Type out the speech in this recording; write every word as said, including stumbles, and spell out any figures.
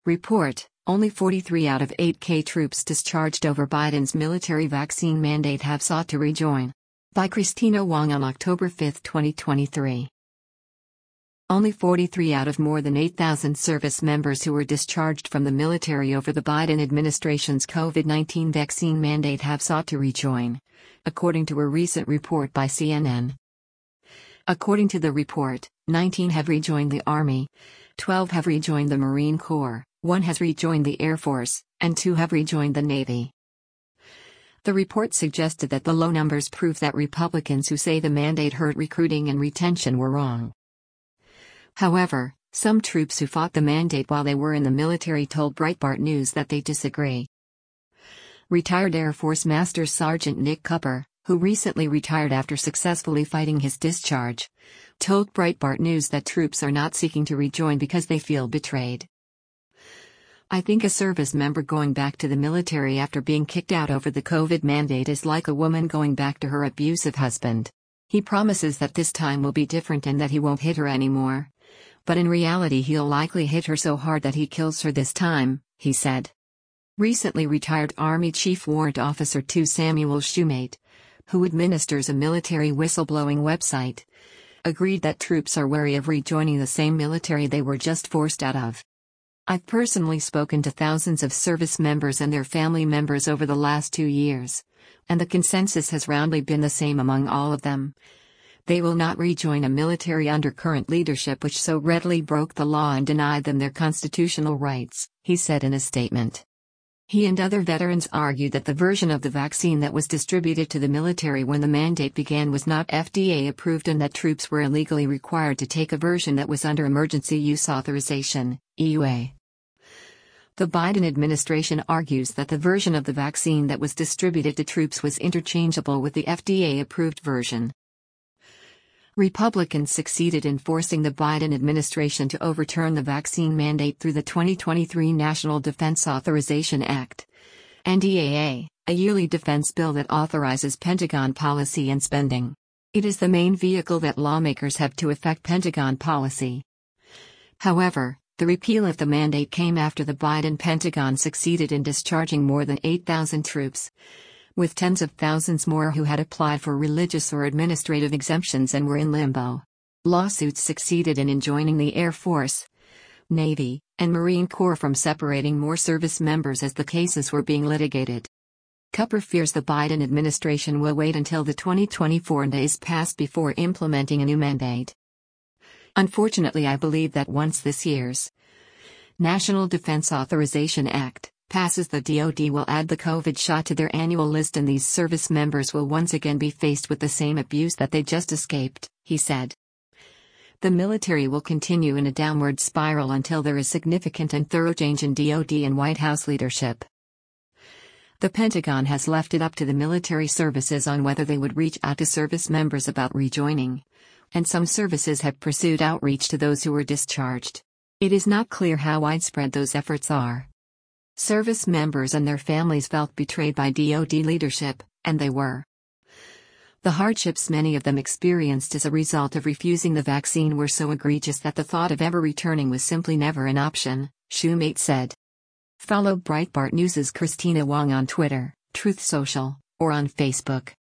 Report: Only forty-three out of eight K troops discharged over Biden's military vaccine mandate have sought to rejoin. By Christina Wong on October fifth, twenty twenty-three. Only forty-three out of more than eight thousand service members who were discharged from the military over the Biden administration's COVID nineteen vaccine mandate have sought to rejoin, according to a recent report by C N N. According to the report, nineteen have rejoined the Army, twelve have rejoined the Marine Corps, one has rejoined the Air Force, and two have rejoined the Navy. The report suggested that the low numbers prove that Republicans who say the mandate hurt recruiting and retention were wrong. However, some troops who fought the mandate while they were in the military told Breitbart News that they disagree. Retired Air Force Master Sergeant Nick Cupper, who recently retired after successfully fighting his discharge, told Breitbart News that troops are not seeking to rejoin because they feel betrayed. "I think a service member going back to the military after being kicked out over the COVID mandate is like a woman going back to her abusive husband. He promises that this time will be different and that he won't hit her anymore. But in reality he'll likely hit her so hard that he kills her this time," he said. Recently retired Army Chief Warrant Officer two Samuel Shumate, who administers a military whistleblowing website, agreed that troops are wary of rejoining the same military they were just forced out of. "I've personally spoken to thousands of service members and their family members over the last two years, and the consensus has roundly been the same among all of them. They will not rejoin a military under current leadership which so readily broke the law and denied them their constitutional rights," he said in a statement. He and other veterans argued that the version of the vaccine that was distributed to the military when the mandate began was not F D A approved and that troops were illegally required to take a version that was under Emergency Use Authorization, E U A. The Biden administration argues that the version of the vaccine that was distributed to troops was interchangeable with the F D A-approved version. Republicans succeeded in forcing the Biden administration to overturn the vaccine mandate through the twenty twenty-three National Defense Authorization Act, N D A A, a yearly defense bill that authorizes Pentagon policy and spending. It is the main vehicle that lawmakers have to affect Pentagon policy. However, the repeal of the mandate came after the Biden Pentagon succeeded in discharging more than eight thousand troops, with tens of thousands more who had applied for religious or administrative exemptions and were in limbo. Lawsuits succeeded in enjoining the Air Force, Navy, and Marine Corps from separating more service members as the cases were being litigated. Cupper fears the Biden administration will wait until the twenty twenty-four days pass before implementing a new mandate. "Unfortunately, I believe that once this year's National Defense Authorization Act passes, the D O D will add the COVID shot to their annual list and these service members will once again be faced with the same abuse that they just escaped," he said. "The military will continue in a downward spiral until there is significant and thorough change in D O D and White House leadership. The Pentagon has left it up to the military services on whether they would reach out to service members about rejoining, and some services have pursued outreach to those who were discharged. It is not clear how widespread those efforts are. Service members and their families felt betrayed by D O D leadership, and they were. The hardships many of them experienced as a result of refusing the vaccine were so egregious that the thought of ever returning was simply never an option," Shumate said. Follow Breitbart News' Christina Wong on Twitter, Truth Social, or on Facebook.